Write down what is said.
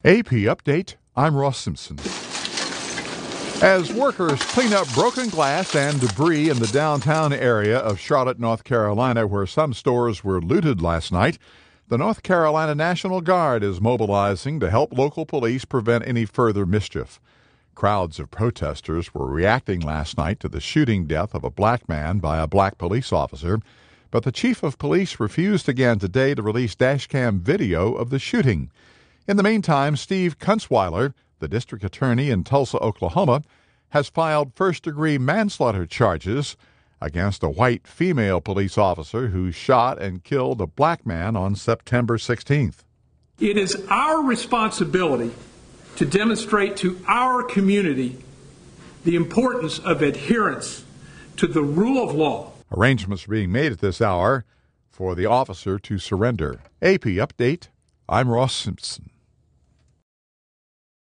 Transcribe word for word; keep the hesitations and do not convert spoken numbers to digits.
A P Update, I'm Ross Simpson. As workers clean up broken glass and debris in the downtown area of Charlotte, North Carolina, where some stores were looted last night, the North Carolina National Guard is mobilizing to help local police prevent any further mischief. Crowds of protesters were reacting last night to the shooting death of a black man by a black police officer, but the chief of police refused again today to release dashcam video of the shooting. In the meantime, Steve Kunzweiler, the district attorney in Tulsa, Oklahoma, has filed first-degree manslaughter charges against a white female police officer who shot and killed a black man on September sixteenth. It is our responsibility to demonstrate to our community the importance of adherence to the rule of law. Arrangements are being made at this hour for the officer to surrender. A P Update, I'm Ross Simpson.